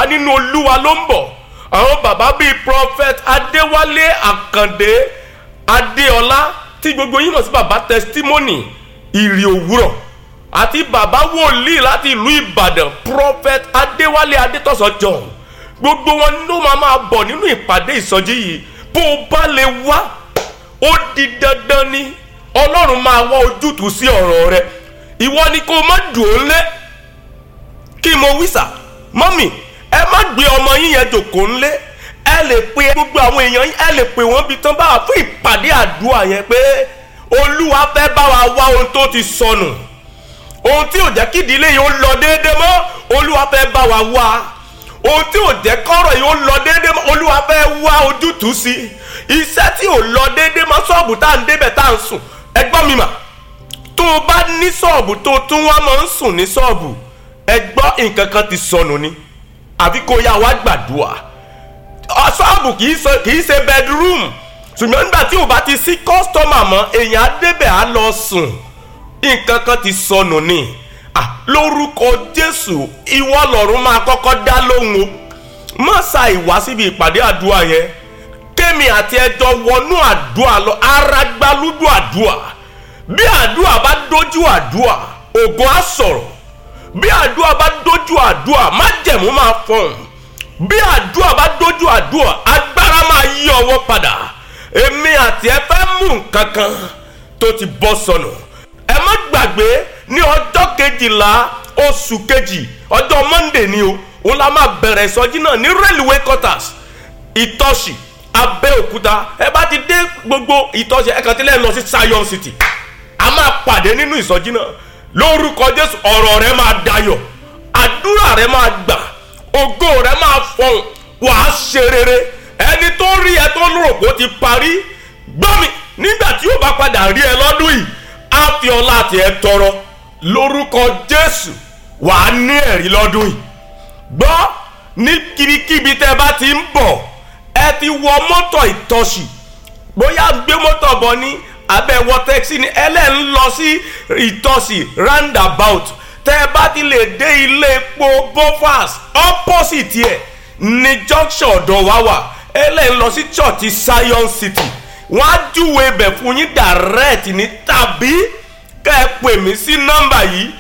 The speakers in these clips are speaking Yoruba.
bàbá nínú Olúwa ló ń bọ̀. Àwọn bàbá bíi Prophet Adéwálé Àkàndé Adéọlá tí gbogbo yín mọ̀ sí bàbá testimony ìrì òwúrọ̀, àti bàbá wòlíì láti ìlú Ìbàdàn Prophet Adéwálé Adétọ́sọ John. Gbogbo wọn ló máa bọ̀ nínú ìpàdé ìsọjí yìí. Bó o bá lè wá, ó di dandan ni Ọlọ́run máa wá ojútùú sí ọ̀rọ̀ rẹ. Ìwọ ni kó má dùn ó lé. Kí mo wí sà, mọ́mì ẹ má gbé ọmọ yín yẹn jòkó ńlé. Ẹ lè pe gbogbo àwọn èèyàn yín, ẹ lè pè wọ́n bí tán bá wà fún ìpàdé àdúrà yẹn pé Olúwa fẹ́ bá wa wá ohun tó ti sọnù, ohun tí ò jẹ́ kí ìdílé yìí ó lọ déédéé mọ́. Olúwa fẹ́ bá wa wá ohun tí ò jẹ́ kọ́rọ̀ yìí ó lọ déédéé mọ́. Olúwa fẹ́ wá ojútùú sí iṣẹ́ tí ò lọ déédéé mọ́. Ṣọ́ọ̀bù tá à ń débẹ̀ tá à ń sùn, ẹ gbọ́ mi mà, tó o bá ní ṣọ́ọ̀bù tó tún wá máa ń sùn ní ṣọ́ọ̀bù, ẹ gbọ́ nǹkan kan ti sọnù ni, àfi kó yá wá gbàdúrà. Ṣọ́ọ̀bù kì í ṣe bedroom, ṣùgbọ́n nígbà tí o bá ti sí kọ́sítọ́mà mọ́, èèyàn á débẹ̀ á lọ sùn. Nǹkan kan ti sọnù ni. Lórúkọ Jésù ìwọ lọ́run máa kọ́kọ́ dá lóhùn o. Má sa ìwá síbi ìpàdé àdúrà yẹn. Kémi àti ẹjọ́ wọnú àdúrà lọ, ara gbálúdú àdúrà. Bí àdúrà bá dójú àdúrà, ògo á sọ̀rọ̀. Bí àdúrà bá dójú àdúrà, májẹ̀mú máa fọhùn. Bí àdúrà bá dójú àdúrà, agbára máa yí ọwọ́ padà. Èmi àti ẹ fẹ́ mú nǹkan kan tó ti bọ́ sọnù. Ẹ má gbàgbé ní ọjọ́ 12 oṣù kejì, ọjọ́ Monday ni o, òun la máa bẹ̀rẹ̀ ìsọjí náà ní railway quarters Ìtọ́sì Abẹ́òkúta. Ẹ bá ti dé gbogbo Ìtọ́sì ẹ kàn ti lẹ́ lọ sí Zion City. A máa pàdé nínú ìsọjí náà. Lórúkọ Jésù ọ̀rọ̀ rẹ máa dayọ̀, àdúrà rẹ máa gbà, ògo rẹ máa fọhùn, wàá ṣe rere. Ẹni tó rí ẹ tó lérò pé ó ti parí, gbọ́ mi, nígbà tí ó bá padà rí ẹ lọ́dún yìí, á fi ọlá àti ẹ tọrọ. Lórúkọ Jésù wàá ní ẹ̀rí lọ́dún yìí. Gbọ́, ní kíbikíbi tẹ́ bá ti ń bọ̀, ẹ ti wọ mọ́tò Ìtọ́sì, bóyá gbé mọ́tò bọ̀ ní abẹ́wọ̀ tẹ́kisì ni ń lọ sí Ìtọ́sì roundabout. Tẹ́ bá ti lè dé ilé epo Bofas opposite ẹ̀ ní junction ọ̀dọ̀ wa wà. ń lọ sí church Zion City. Wọ́n á júwe ibẹ̀ fún yín direct ní, tàbí ká ẹ pè mí sí nọ́mbà yìí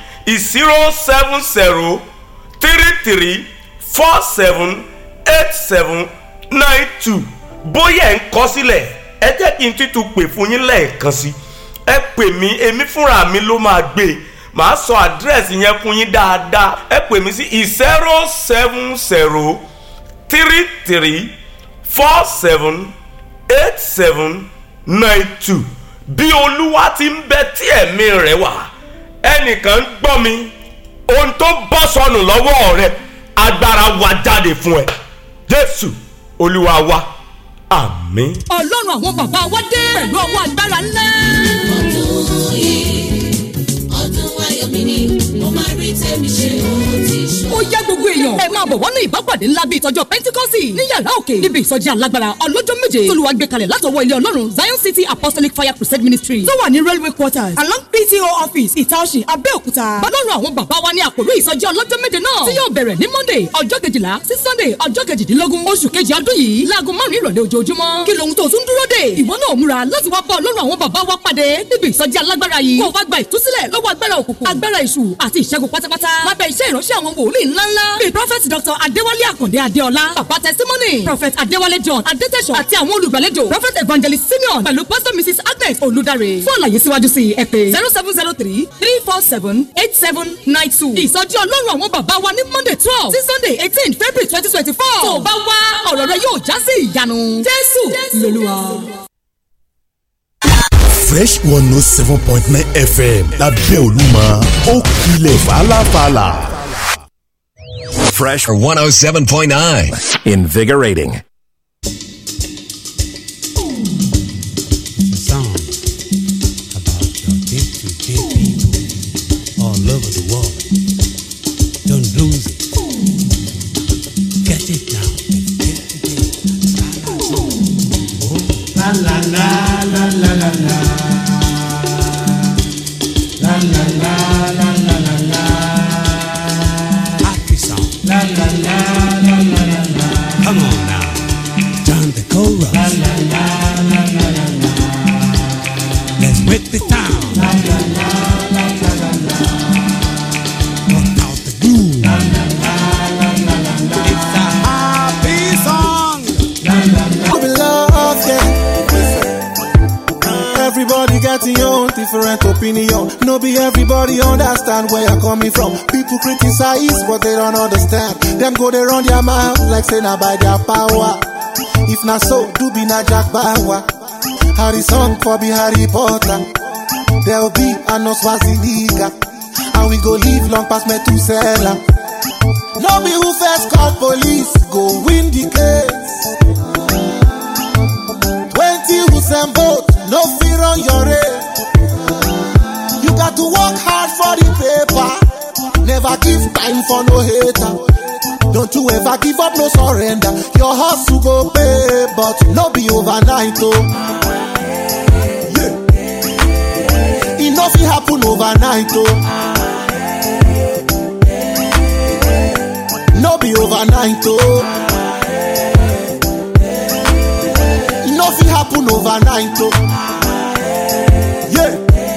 07033478792. Bóyá ẹ̀ ń kọ sílẹ̀, ẹ jẹ́ kí n títún pè fún yín lẹ́ẹ̀kan sí. Ẹ pè mí, èmi fúnra mi ló máa gbé. Màá sọ àdírẹ́sì yẹn fún yín dáadáa. Ẹ pè mí sí 07033478792. Bí Olúwa ti ń bẹ tí ẹ̀mí rẹ̀ wà, ẹnìkan ń gbọ́ mi, ohun tó bọ́ sọnù lọ́wọ́ rẹ̀, agbára wá jáde fún ẹ. Jésù Olúwa wa, àmín. Ọlọ́run àwọn bàbá wa dé pẹ̀lú ọwọ́ agbára ńlá. Ọdún yìí, ọdún ayọ̀ mi ni mo máa rí tèmi ṣe ó yá gbogbo èèyàn ẹ máa bọ̀ wọnú ìbápàdé ńlá bíi ìtọ́jọ́ Pentikọ́sì ní yàrá òkè níbi ìsọjí alágbára ọlọ́jọ́ méje t'Olúwa gbé kalẹ̀ látọwọ́ ilé Ọlọ́run Zion City Apostolic Fire Crusade Ministry tó wà ní railway quarters along PTO office Ìtaọ̀sì Abẹ́òkúta. Bọ́lọ́run àwọn bàbá wa ní àkòrí ìsọjí ọlọ́jọ́ méje náà tí yóò bẹ̀rẹ̀ ní Monday ọjọ́ 12 sí Sunday ọjọ́ 18 oṣù kejì ọdún yìí láago 5 ìrọ̀lẹ́ ojoojúmọ́. Kí lohun tó tún dúró dè? Ìwọ náà múra láti wá bá Ọlọ́run àwọn bàbá wa pàdé níbi ìsọjí alágbára yìí kó o wá gba ìtúsílẹ̀ lọ́wọ́ agbára òkùnkùn agbára èṣù àti ìṣẹ́gun pátápátá lábẹ́ iṣẹ́ ìránṣẹ́ àwọn wòlíì ńláńlá bíi Prophet Dr. Adéwálé Àkàndé Adéọlá, Bàbá Testimony, Prophet Adéwálé John Adétẹ̀sọ̀ àti àwọn olùgbàlejò Prophet Evangelist Simeon pẹ̀lú Pastor Mrs. Agnes Olùdarí. Fún àlàyé síwájú sí ẹ pè 0703-347-8792. Ìsọjí Ọlọ́run àwọn bàbá wa ní Monday 12 sí Sunday 18 February 2024. Tó bá wá ọ̀rọ̀ rẹ yóò já sí ìyanu. Jésù lolúwa. Fresh 107.9 FM lábẹ́ Olúmọ ó kilẹ̀ fàlàfàlà. Fresh 107.9. Invigorating. Song about your day-to-day people all over the world. Don't lose it. Get it now. La la la la la la la. La la la la la la la. Happy song. La la la la. get your own different opinion. No be everybody understand where you're coming from. People criticize, but they don't understand. Them go they run their mouth like say na by their power. If not so, do be na Jack Bauer. Harry song for be Harry Potter. There'll be a no Swaziliga. And we go live long past Methuselah. No be who first call police, go win the case. 20 who send vote, no fear on your race. You got to work hard for the paper. Never give time for no hater. Don't you ever give up, no surrender. Your hustle go pay, but no be overnight, oh. Yeah. Enough it happen overnight, oh. No be overnight, oh. Enough it happen overnight, oh. Yeah.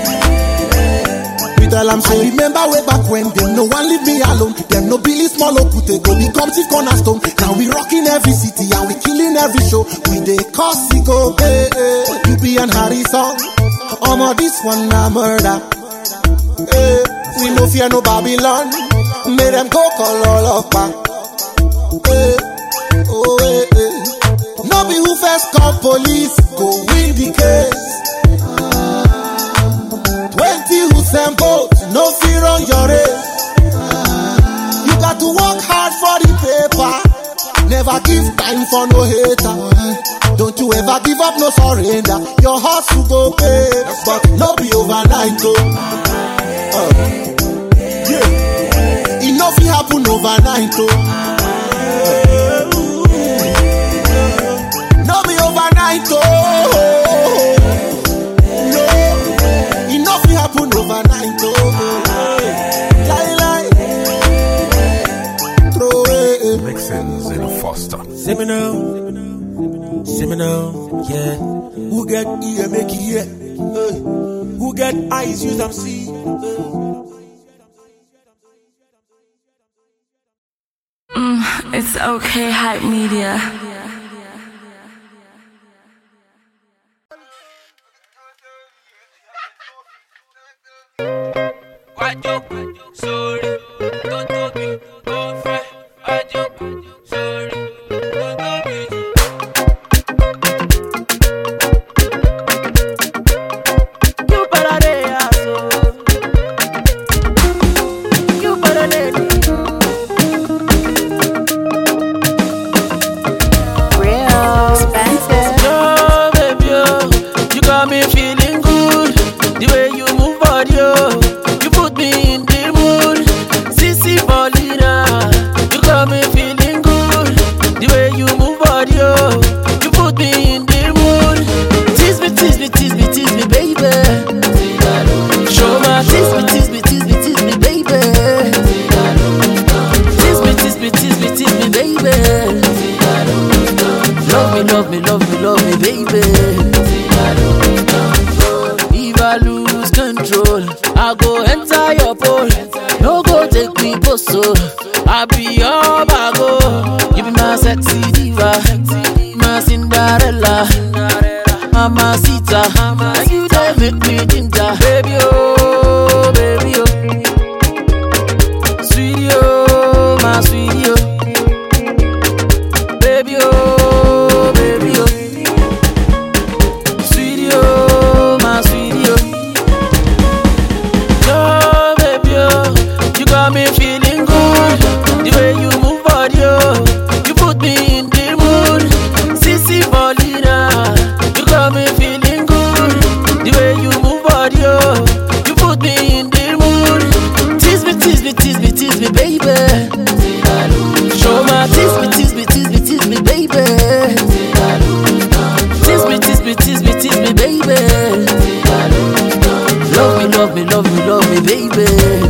We tell them say, remember way back when them no one leave me alone. Them no Billy Small Okute go become chief cornerstone. Now we rocking every city and we killing every show. We dey cause we go pay. You be an Harry song. This one na murder. We no fear no Babylon. Make them go call all of back. No be who first call police, go win the case. 20 who send vote, no fear on your race. You got to work hard for the paper. Never give time for no hater. Don't you ever give up, no surrender. Your hustle go pay, but no be overnight, oh. Yeah. Enough it happen overnight, oh. No be overnight, oh. No. Enough it happen overnight, oh. Lie. Throw it. Mixins in Foster. See me now, yeah. Who get ear make it hear? Who get eyes use them see? It's okay, hype media. Sorry, don't talk me, go fry. I joke, sorry, don't talk me. You better real expensive. No, baby, you got me feeling good. The way you move body, you put me in the mood. Sissy Paulina, you got me feeling good. The way you move body, you put me in the mood. Tease me, baby. Show my tease me, baby. Tease me, baby. Love me, baby. If I lose control, I go enter your pole. No go take me poso. I be your bago. You be my sexy diva, my Cinderella, Mamacita. And you dey make me ginger, baby oh, sweetie oh, my sweetie oh, baby oh, sweetie oh, my sweetie oh. No, baby oh, you got me feeling good. The way you move body oh, you put me in the mood. Sissy Paulina, you got me feeling good. The way you move body oh, you put me in the mood. Tease me, baby. Show my tease me, baby. Tease me, baby. Love me, baby.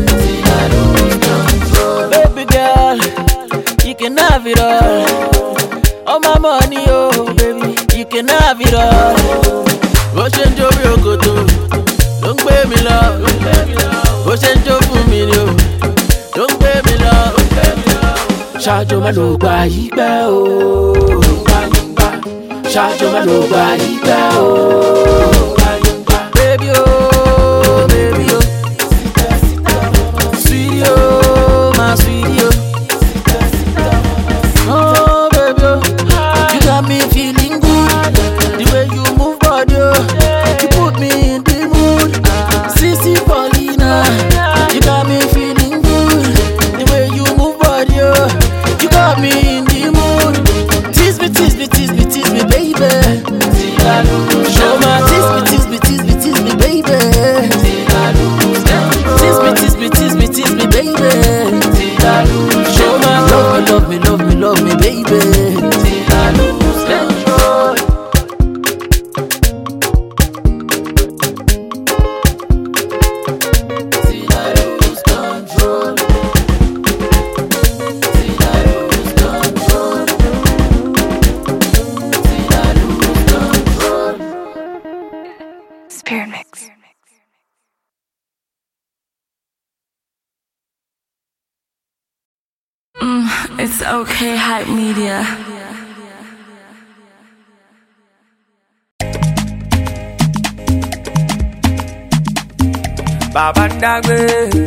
Baby girl, you can have it all. All my money, oh baby, you can have it all. Ocean Joe Yokoto, don't pay me love. Ocean Joe Fumino, don't pay me love. Shajo Maloba Iba oh, Shajo Maloba Iba oh, baby oh. tease me, tease me, tease me, baby. Show my tease me, tease me, tease me, tease me, baby. Tease me, tease me, tease me, tease me, baby. Show my love me, love me, love me, love me, baby. Spirit Mix. It's okay, hype media. Baba Dagwe,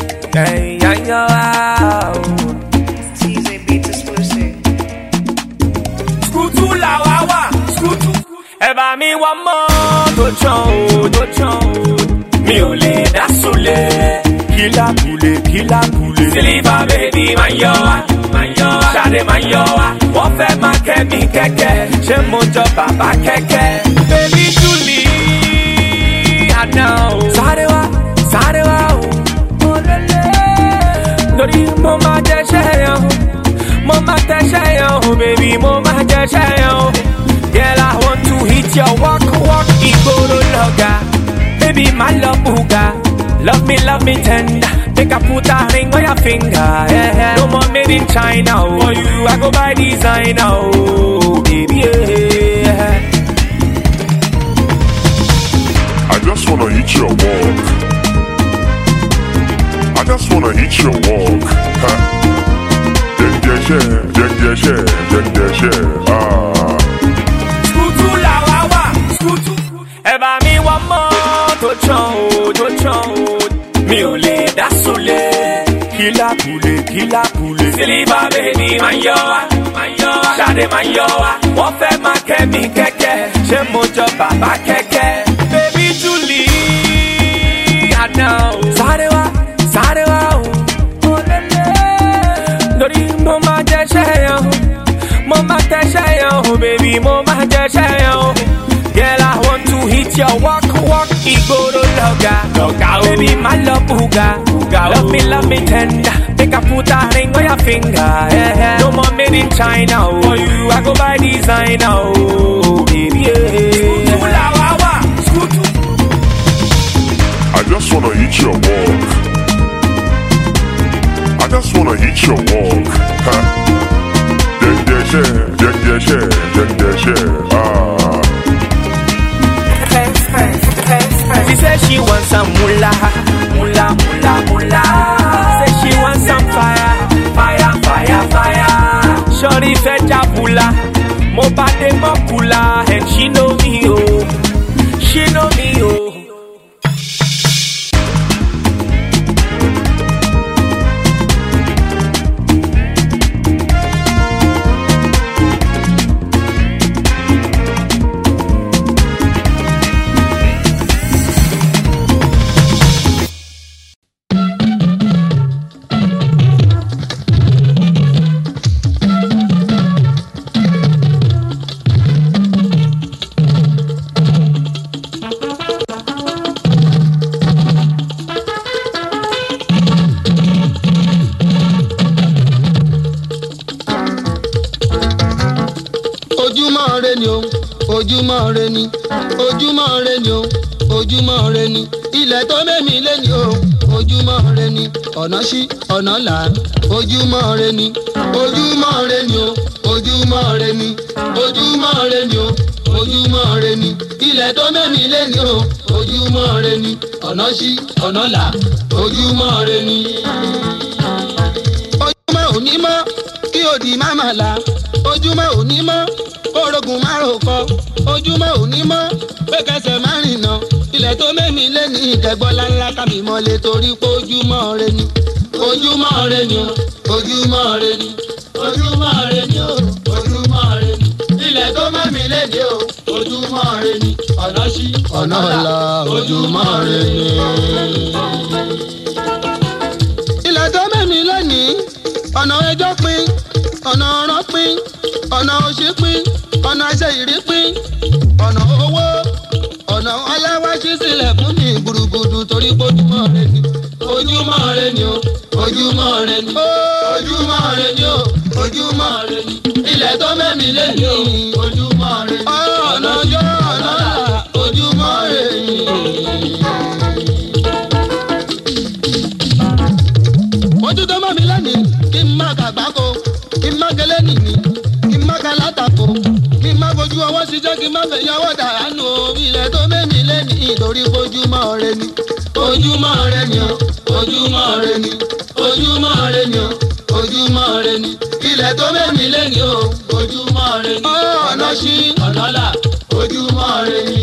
yeah. TZ Beats exclusive. Skutu la wawa, skutu. Eba mi wa mo to chon. Mi ò lè dá sólé. Kila kule. Silver baby, man yo wa. Shade man yo wa. Wọ́n fẹ́ máa kẹ́ mi kẹ́kẹ́. Ṣé mo jọ bàbá kẹ́kẹ́? Baby Julie, I know. Sáré wá o. Lórí mo máa jẹ ṣẹ́yàn. Mo máa tẹ ṣẹ́yàn o, baby, mo máa jẹ ṣẹ́yàn o. Girl, I want to hit your walk, Igboro lọ́gà. Baby, my love buga. Love me tender. Make a put a ring on your finger. Yeah. No more made in China. Oh. For you, I go by designer. Oh, baby, yeah. I just wanna hit your walk. I just wanna hit your walk. Ah. Skutu la wawa, skutu. Eba mi wa mo to chon. Mi ò lè dá sólé. Kila kule. Silver baby, man yo wa. Shade man yo wa. Wọ́n fẹ́ máa kẹ́ mi kẹ́kẹ́. Ṣé mo jọ bàbá kẹ́kẹ́? Baby Julie, I know. Sáré wá o. Lórí mo máa jẹ ṣẹ́yàn. Mo máa tẹ ṣẹ́yàn o, baby, mo máa jẹ ṣẹ́yàn o. Girl, I want to hit your walk, Igboro lọ́gà. Baby, my love buga. Love me tender. Make a put a ring on your finger. Yeah. No more made in China. Oh. For you, I go by designer. Oh, baby, yeah. Skutu. I just wanna hit your walk. I just wanna hit your walk. Ah. She said she wants some moolah. Say she wants some fire. Shorty fed jabula, mo bade mo kula, and she know me oh. ojúmọ́ re ni ilẹ̀ tó mẹ́mi lé ní o ojúmọ́ re ni ọ̀nà ṣí ọ̀nà là ojúmọ́ re ni ojúmọ́ re ni o ojúmọ́ re ni ojúmọ́ re ni o ojúmọ́ re ni ilẹ̀ tó mẹ́mi lé ní o ojúmọ́ re ni ọ̀nà ṣí ọ̀nà là ojúmọ́ re ni. ojúmọ́ òní mọ́ kí òdì má mà là ojúmọ́ òní mọ́ kórógùn má rò kọ ojúmọ́ òní mọ́ pé kẹsẹ̀ má rìnà ilẹ̀ tó mẹ́mi lé ní ìkẹgbọ́lá ńlá kábì mọ́lẹ̀ torí pé ojúmọ́ re ni ojúmọ́ re ni o ojúmọ́ re ni ojúmọ́ re ni o ojúmọ́ re ni ilẹ̀ tó mẹ́mi lé ní o ojúmọ́ re ni ọ̀nà ṣí ọ̀nà là ojúmọ́ re ni. ilẹ̀ tó mẹ́mi lé ní ọ̀nà ẹjọ́ pín ọ̀nà ọ̀rọ̀ pín ọ̀nà òṣì pín ọ̀nà lè rí pín ọ̀nà owó ọ̀nà ọláwáṣí sílẹ̀ fún mi gbùrùgbùrù torí ojúmọ́ rẹ ni ojúmọ́ rẹ ni o ojúmọ́ rẹ ni ojúmọ́ rẹ ni o ojúmọ́ rẹ ni ilẹ̀ tó mẹ́mi lé ní ojúmọ́ rẹ ni ọ̀nà ọjọ́ ọ̀nà là ojúmọ́ rẹ ni. ojú tó mọ́ mi lẹ́nìí kí n má kàgbákò kí n má gẹlẹ́ nìní kí n má ka látàkò kí n má fojú ọwọ́ ṣiṣẹ́ kí n má fẹ̀yìn ọwọ́ dàánù ilẹ̀ tó mẹ́mi lẹ́nìí torí ojúmọ́ rẹ ni ojúmọ́ rẹ ni o ojúmọ́ rẹ ni ojúmọ́ rẹ ni o ojúmọ́ rẹ ni ilẹ̀ tó mẹ́mi lẹ́nìí o ojúmọ́ rẹ ni ọ̀nà ṣí ọ̀nà là ojúmọ́ rẹ ni.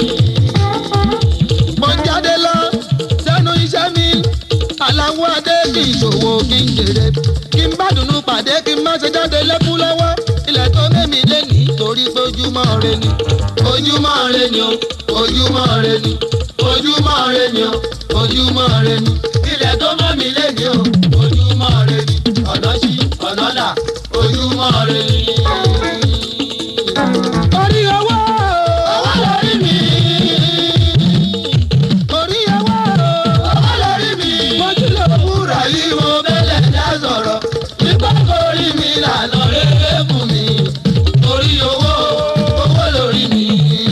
mo ń jáde lọ sẹ́nu iṣẹ́ mi aláwọ̀ adé kì í ṣòwò kí n jèrè kí n bá dùnú pàdé kí n má ṣe jáde lẹ́kún lọ́wọ́ ilẹ̀ tó mẹ́mi lẹ́nìí torí pé ojúmọ́ rẹ ni ojúmọ́ rẹ ni o ojúmọ́ rẹ ni ojúmọ́ rẹ ni o ojúmọ́ rẹ ni ilẹ̀ tó mẹ́mi lẹ́nìí o ojúmọ́ rẹ ni ọ̀nà ṣí ọ̀nà là ojúmọ́ rẹ ni. orí owó owó lórí mi orí owó owó lórí mi mo ti lè wúrà yìí mo bẹ́lẹ̀ dá sọ̀rọ̀ nípa orí mi lànà rere fún mi orí owó owó lórí mi.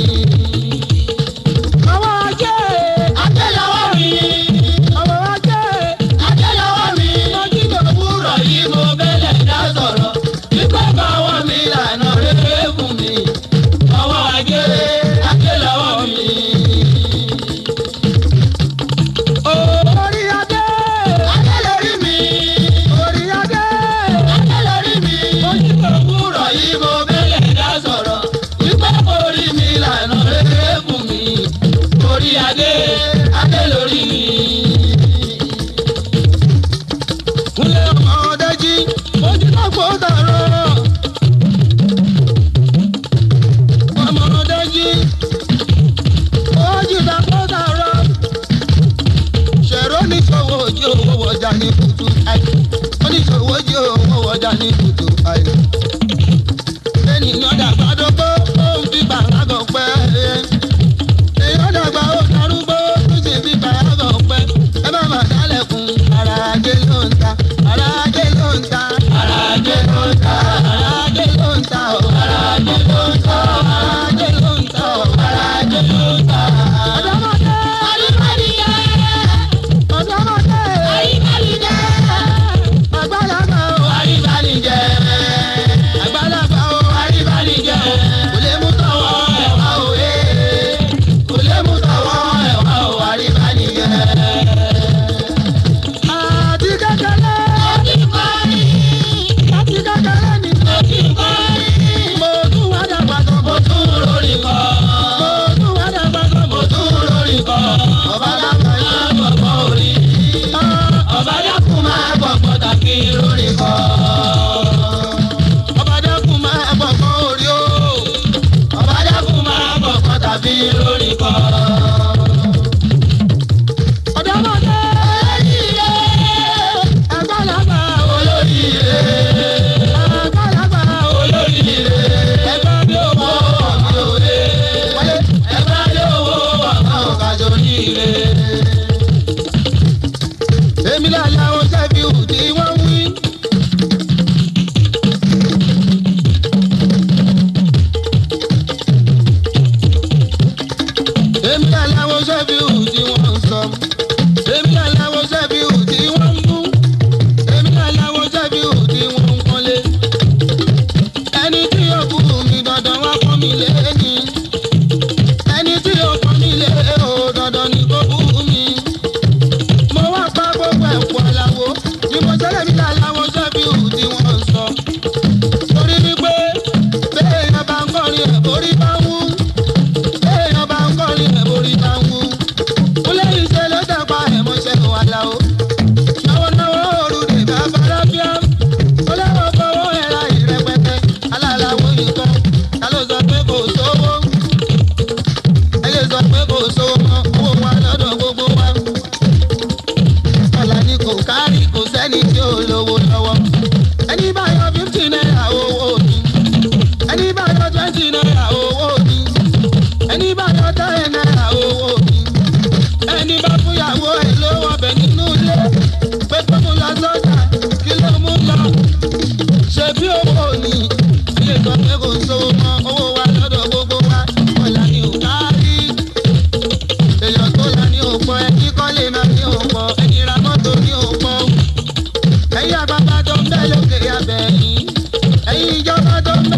àwọn ajé ajé lọ́wọ́ mi àwọn ajé ajé lọ́wọ́ mi mo ti lè wúrà yìí mo bẹ́lẹ̀ dá sọ̀rọ̀ nípa báwọn mi lànà rere fún mi àwọn ajé ajé lọ́wọ́ mi. orí adé adé lórí mi orí adé adé lórí mi ojú òwúrọ̀ yìí mo bẹ́lẹ̀ dá sọ̀rọ̀ wípé orí mi lànà rere fún mi orí adé adé lórí mi. kúnlẹ̀ ọmọdé jí ojú náà kó dàrọ́ ọmọdé jí ojú náà kó dàrọ́ ṣẹ̀rọ oníṣòwò ojú owó wọjà ní kùtù àì oníṣòwò ojú owó wọjà ní kùtù àì. ènìyàn dàgbà dógbó ó ń fi bàlágọ̀ pẹ́ èèyàn dàgbà ó darúgbó ó sì fi bàlágọ̀ pẹ́ ẹ má má dálẹ̀kùn ara ajé ló ń ta ara ajé ló ń ta ara ajé ló ń ta ara ajé ló ń ta o ara ajé ló ń ta ara ajé ló ń ta o ara ajé ló ń ta. ọ̀dọ́mọdé àríkàlìyé ọ̀dọ́mọdé àríkàlìyé àgbàlagbà o àríkàlìyé àgbàlagbà o àríkàlìyé kò lè mú tọwọ́ ẹ̀wá o kò lè mú tọwọ́ ẹ̀wá o àríkàlìyé. àti kékeré àti kọ́ni àti kékeré ni àti kọ́ni mo tún wá dàgbà tó mo tún lórí kọ́ mo tún wá dàgbà tó mo tún lórí kọ́ ọba dàgbà yẹn gbọ̀gbọ̀ orí ọba dàkú máa gbọ̀gbọ̀ tàbí lórí kọ́ ọba dàkú máa gbọ̀gbọ̀ orí o ọba dàkú máa gbọ̀gbọ̀ tàbí lórí kọ́. ọ̀dọ́mọdé olóríire àgbàlagbà olóríire àgbàlagbà olóríire ẹgbẹ́ bí owó ọ̀gbìn òde ẹgbẹ́ bí owó ọ̀gbìn ọ̀gájọ níire. èmi lálẹ́ àwọn sẹ́fíù tí wọ́n wí. èmi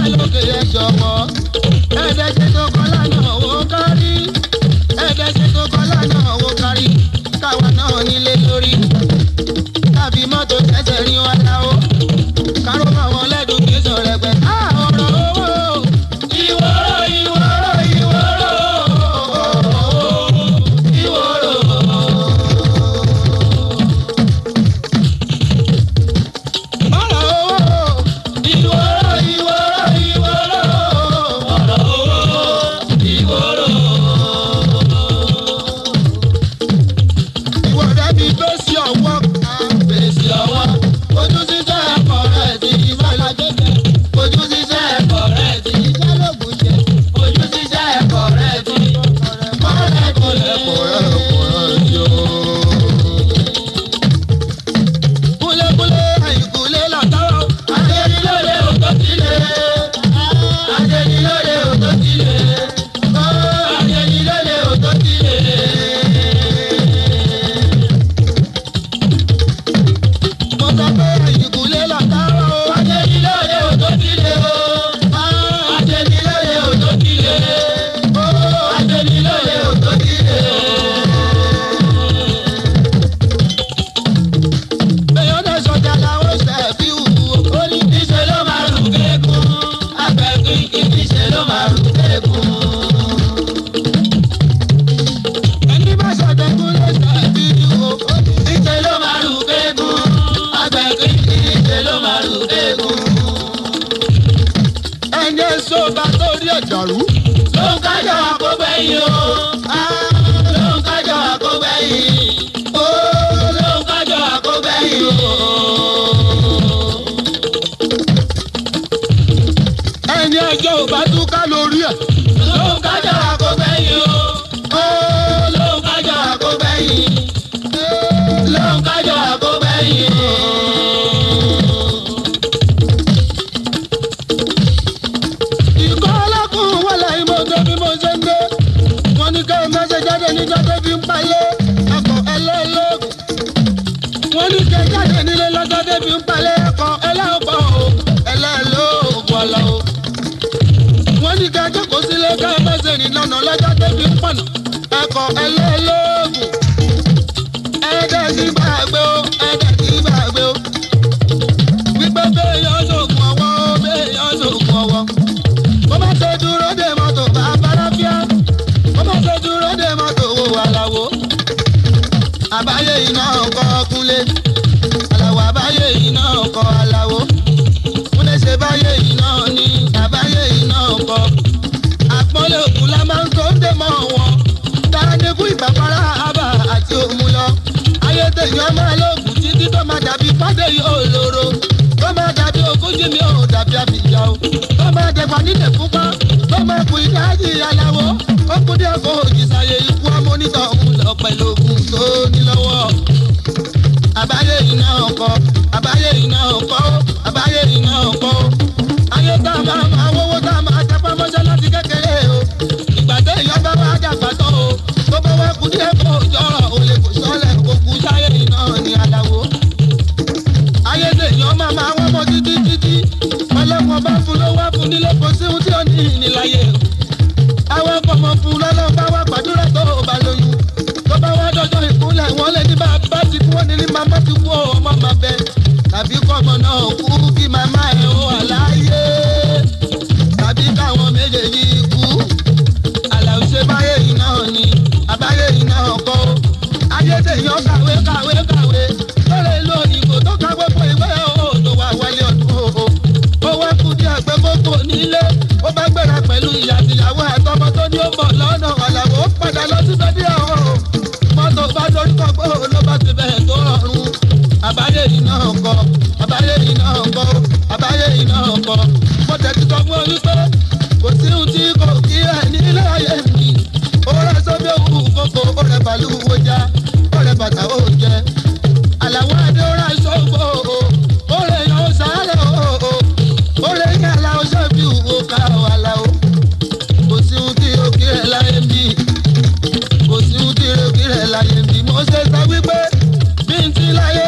lókè ẹ jọ̀wọ́. Ẹ̀ẹ́dẹ̀ ṣe tó kọ́ lánàá owó kárí. Ẹ̀ẹ́dẹ̀ ṣe tó kọ́ lánàá owó kárí. Káwa náà nílé lórí. Tàbí mọ́tò tẹ̀sẹ̀ rí wa láwó. Káró mọ́ wọn lẹ́dùn kí sọ̀rọ̀ ẹgbẹ́. Ọ̀rọ̀ owó. Ìwòrò ìwòrò ìwòrò. Ìwòrò.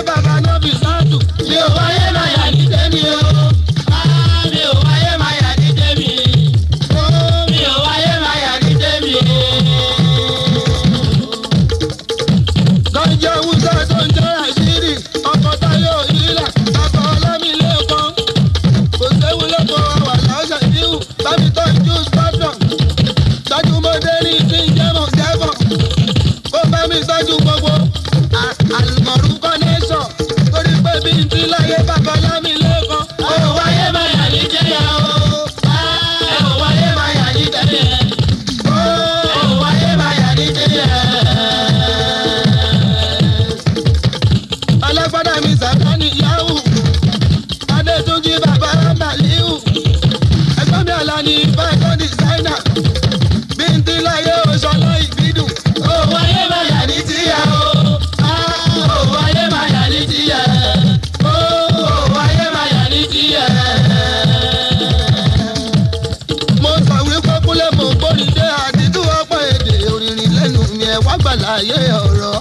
Mi ò wáyé máa yà ní tèmi o. Mi ò wáyé máa yà ní ṣàlàyé ọ̀rọ̀.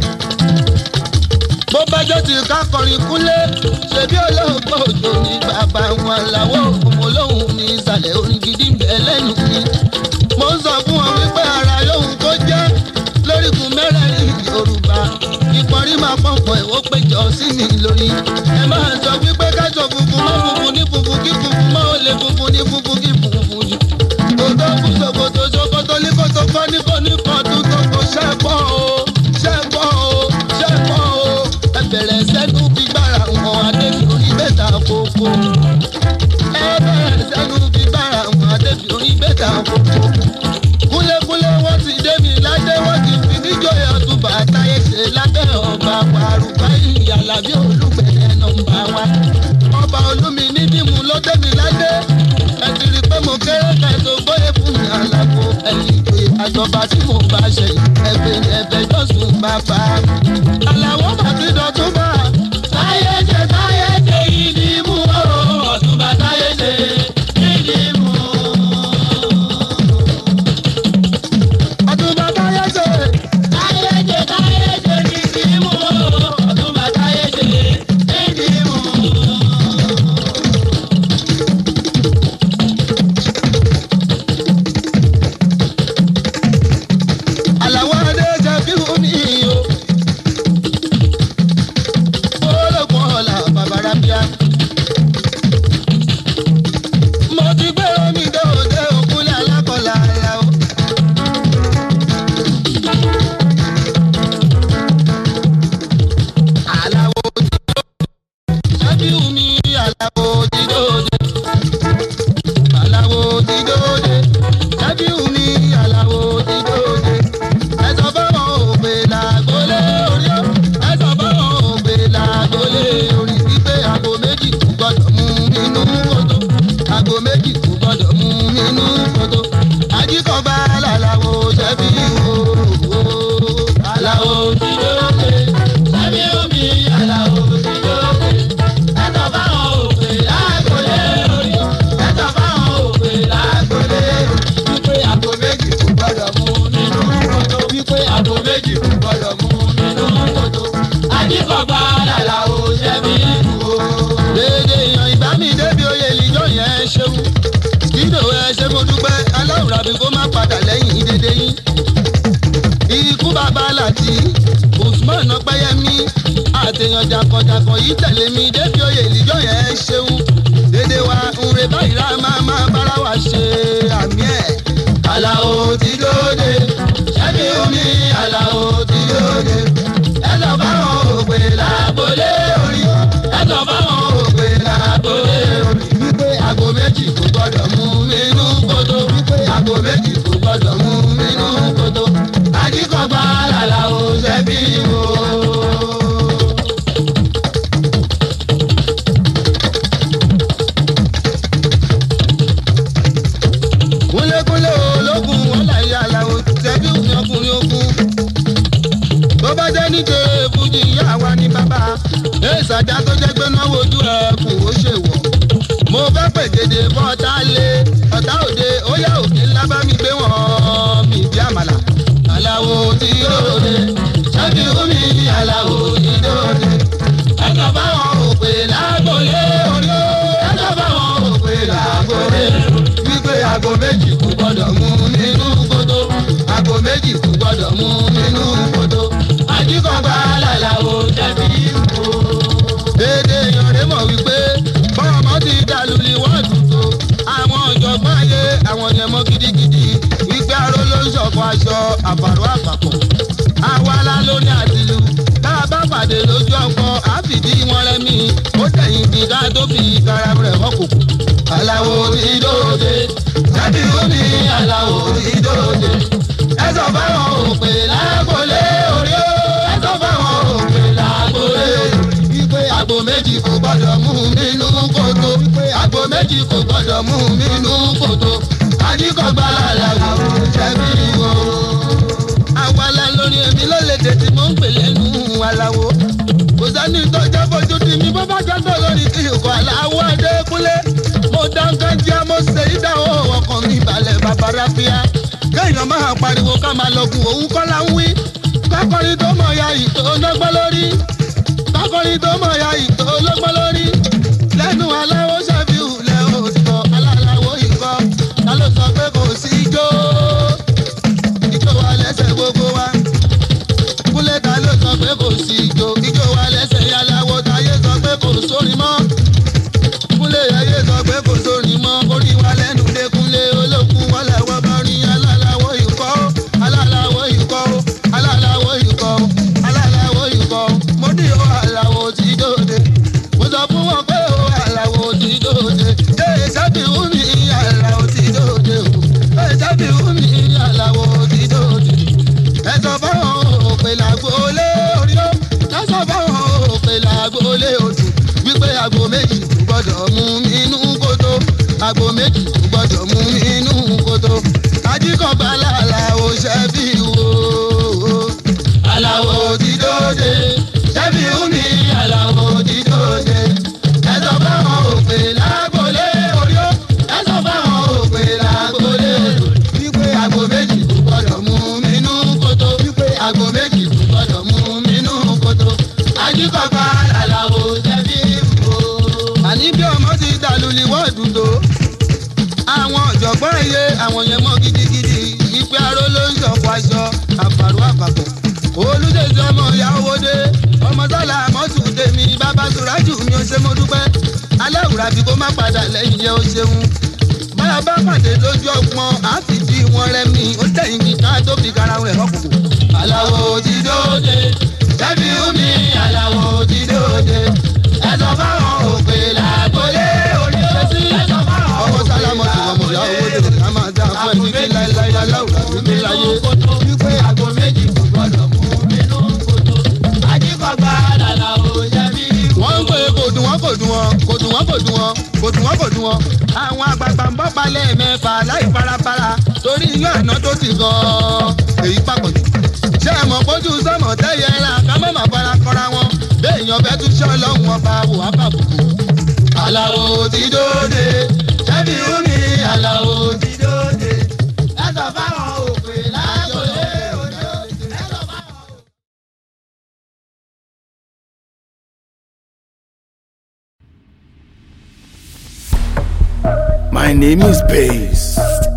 bó bá jẹ́ ti ká kọrin kúnlé ṣebí olóògbé òjò ní bàbá wọn làwọn òkùnmọ́ lóhùn ní ìsàlẹ̀ orin gidi ń bẹ lẹ́nu mi. mo ń sọ fún wọn wípé ara yóhun tó jẹ́ lórígun mẹ́rẹ̀ẹ̀rin Yorùbá ìpọ́nrí máa pọ̀npọ̀ ìwó péjọ sí mi lórí. ẹ máa sọ wípé kájọ funfun mọ́ funfun ní funfun kí funfun mọ́ ó lè funfun ní funfun kí funfun ní. tòótọ́ fún ṣòkòtò ṣòkòtò ní kòtò kọ́ ní kò ní kọ́ tún tó kò ṣẹ́pọ̀ o ṣẹ́pọ̀ o ṣẹ́pọ̀ o. ẹ bẹ̀rẹ̀ sẹ́nu fi gbára wọn adébí orí bẹ́tà kókó. ẹ bẹ̀rẹ̀ sẹ́nu fi gbára wọn adébí orí bẹ́tà kókó. kúlékúlé wọ́n ti dé mi ládé wọ́n ti fi níjòyè ọ̀túnba táyé ṣe lábẹ́ ọba pàrùbá ìyàlá bí olùgbẹ̀lẹ̀ nọ́mbà wa. ọba olúmi ní bímú ló dé mi ládé. ẹ ti rí pé mo kéré kẹ́tọ́ gbóyè fún mi àlàfo ẹ̀yìn ìpè àjọba tí mo bá ṣe ẹgbẹ́ ẹ̀fẹ́ jọ̀sùn bàbá. àlàwọ̀ bàtí dọ̀tún bá. táyé ṣe ìdí mú ọ̀túnba táyé ṣe ìdí mú. ọ̀túnba táyé ṣe. táyé ṣe ìdí mú ọ̀túnba táyé ṣe ìdí mú. àlàwọ̀ adé ṣe bí omi o. ológun ọ̀la bàbára bíà. mo ti gbé omi dé òde òkúlẹ̀ alákọ̀ọ́lá ẹ̀yà o. àlàwọ̀ òjìdó ṣe bí omi àlàwọ̀ òjìdó òde. àlàwọ̀ òjìdó òde ṣe bí omi àlàwọ̀ òjìdó òde. ẹ sọ fáwọn òpè làgbólé orí ó. ẹ sọ fáwọn òpè làgbólé orí wípé àgbo méjì kò gbọdọ̀ mú nínú kòtò. àgbo méjì kò gbọdọ̀ mú nínú kòtò. àjíkọ̀ọ́bá làlàwọ̀ ṣẹ́bí o. àlàwọ̀ òjìdó òde ṣe bí omi àlàwọ̀ òjìdó òde. ẹ sọ fáwọn òpè làgbólé orí ó. ẹ sọ fáwọn òpè làgbólé orí wípé àgbo méjì kò gbọdọ̀ mú nínú kòtò. wípé àgbo méjì kò gbọdọ̀ mú nínú kòtò. àjíkọ̀ọ́bá làlàwọ̀ ṣẹ́bí o. dédé yan ìbá mi débi oyè ìjọ yẹn ṣeun. kíndò ẹ ṣe mo dúpẹ́ aláwùrà bí kò má padà lẹ́yìn dédé yín. ikú bàbá láti Usman ọpẹ́yẹmí àtẹ̀yàn jàkọ̀jàkọ̀ yìí tẹ̀lé mi débi oyè ìjọ yẹn ṣeun. dédé wa nre báyìí rà máa bára wa ṣe àmì ẹ̀. àlàó ti dóde ṣẹ́bi omi àlàó ti dóde. ẹ sọ fáwọn òpè làgbólé orí. ẹ sọ fáwọn òpè làgbólé orí. wípé àgbo méjì kò gbọdọ̀ mú nínú kòtò. wípé àgbo méjì kò gbọdọ̀ mú nínú kòtò. àjíkọ̀ọ́bá làlàó ṣẹ́bí o. kúnlékúnlé ológun wọn láyé aláwo ṣẹ́bí òfin ọkùnrin ogun. bó bá jẹ́ nítorí fújì ìyá wa ní bàbá èsàjà tó jẹ́ gbé náà wojú ẹkùn ó ṣèwọ̀. mo fẹ́ pèjèdè fún ọ̀tá lé ọ̀tá òde ó yá òkè ńlá bá mi gbé wọn mi bí àmàlà. àlàwo ti dóde ṣẹ́bí omi àlàwo ti dóde. ẹ sọ fáwọn òpè lágbólé orí ó. ẹ sọ fáwọn òpè lágbólé orí wípé àgbo méjì kò gbọdọ̀ mú nínú kòtò. àgbo méjì kò gbọdọ̀ mú nínú kòtò. àjíkọ̀ọ́bá làlàó ṣẹ́bí o. dédé yanrẹ́ mọ̀ wípé bọ́ọ̀mọ́ ti dàlúlì wọ́ọ̀dù tó. àwọn ọ̀jọ̀gbọ́n ayé àwọn yẹn mọ́ gidigidi wípé aró ló ń ṣọ̀kan aṣọ àfàrò àpapọ̀. àwa la lóní àtìlú tá a bá pàdé lójú ọkọ̀ àfìdí wọn rẹ́mi ó tẹ̀yìn bí ká tó fi kára rẹ̀ wọ́kùnkùn. àlàó ti dóde ṣẹ́bí omi àlàó ti dóde. ẹ sọ fáwọn òpè lágbólé orí ó. ẹ sọ fáwọn òpè lágbólé orí wípé àgbo méjì kò gbọdọ̀ mú nínú kòtò. wípé àgbo méjì kò gbọdọ̀ mú nínú kòtò. àjíkọ̀ọ́bá làlàó ṣẹ́bí o. àwàlà lórí èmi ló lè tètè mọ́ ń pè lẹ́nu aláwo. kò sẹ́ni tó jẹ́ fojú di mi bó bá jẹ́ lórí kí ìkọ̀ aláwọ̀ adékúnlé. mo dáńgá jẹ́ mo ṣe ìdáwọ́ ọkàn mi balẹ̀ bàbá ráfíà. kéèyàn máa pariwo ká máa lọ́gùn òun kọ́ la ń wí. kákọrin tó mọ̀ ya ìtò lọ́gbọ́n lórí kákọrin tó mọ̀ ya ìtò lọ́gbọ́n lórí lẹ́nu aláwo ṣẹ́fíù lẹ́ òtítọ́ aláwo ikọ́ ta ló sọ pé kò sí ijó ijó wa lẹ́sẹ̀ gbogbo wa kúlẹ̀ ta ló sọ pé kò sí ijó ijó wa lẹ́sẹ̀ aláwo táyé sọ pé kò sórin mọ́ kúlẹ̀ ayé sọ pé kò sórin mọ́ orí wa lẹ́nu dẹ́kunlé olókùn wọn làwọn bá rí aláwo ikọ́ aláwo ikọ́ aláwo ikọ́ aláwo ikọ́ mo ní o aláwo ti dòde mo sọ fún wọn pé o aláwo ti dòde ee sábì wú mi aláwo ti dòde o ee sábì wú mi aláwo ti dòde ẹ sọ fáwọn òpè làgbólé orí ó ẹ sọ fáwọn òpè làgbólé odò wípé àgbo méjì kò gbọdọ̀ mú mi inú kótó àgbo méjì kò gbọdọ̀ mú mi inú kótó ajíkọ̀gbá làlàó ṣẹ́bí wo aláwo ti dòde ṣẹ́bí wú mi aláwo ti dòde ẹ sọ fáwọn òpè làgbólé orí ó ẹ sọ fáwọn òpè làgbólé odò wípé àgbo méjì kò gbọdọ̀ mú mi inú kótó wípé àgbo méjì kò gbọdọ̀ mú mi inú kótó ajíkọ̀gbá làlàó ṣẹ́bí wo. àní bí ọmọ ti dàlúlì wọ́ọ̀dù tó àwọn ọ̀jọ̀gbọ́n iye àwọn yẹn mọ́ gidigidi wípé aró ló ń sọ̀kọ̀ aṣọ àpàrọ̀ àpapọ̀ olùdèjì ọmọ ìyàwó dé ọmọ sọ́la mọ́tò tèmi bàbá sùrájù mi ò ṣe mo dúpẹ́ aláwùrà bí kò má padà lẹ́yìn yẹ ó ṣeun báyà bá pàdé lójú ọgbọ́n àfìdí wọn rẹmi ó tẹ̀yìn kíkà tó fi kára rẹ̀ ọkùnkùn. aláwo ti dóde ṣẹ́bí omi aláwo ti dóde ẹ̀sọ́ fáwọn òpè làgbólé orí ó sí ẹ̀sọ́ fáwọn ọmọ sálámọ̀ tí wọ́n mọ̀ ìyàwó dé ká máa dá fún ẹni kí láéláé aláwùrà wípé láyé wípé àgbo méjì kò gbọdọ̀ mú nínú kòtò ajíkọ̀gbá làlàó ṣẹ́bí. wọ́n ń pè kò dùn wọ́n kò dùn wọ́n kò dùn wọ́n kò dùn wọ́n kò dùn wọ́n kò dùn wọ́n. àwọn àgbààgbà ń bọ́ palẹ̀ mẹ́fà láì farafara torí iyán àná tó ti gan-an èyí papọ̀ jù. ṣé ẹ mọ̀ pójú sọ́mọ̀ tẹ́yẹ ra ká má má fara kọ́ra wọn béèyàn fẹ́ tún ṣe ọlọ́run ọba wò á bàbùkù. aláwo ti dóde ṣẹ́bí omi aláwo ti dóde ẹ̀sọ̀ fáwọn òpè lágbólé òde ẹ̀sọ̀ fáwọn. My name is Bass.